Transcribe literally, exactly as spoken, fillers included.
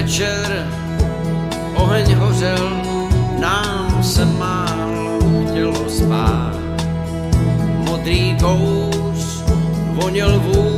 večer oheň hořel, nám se málo chtělo spát. Modrý kouř voněl vůň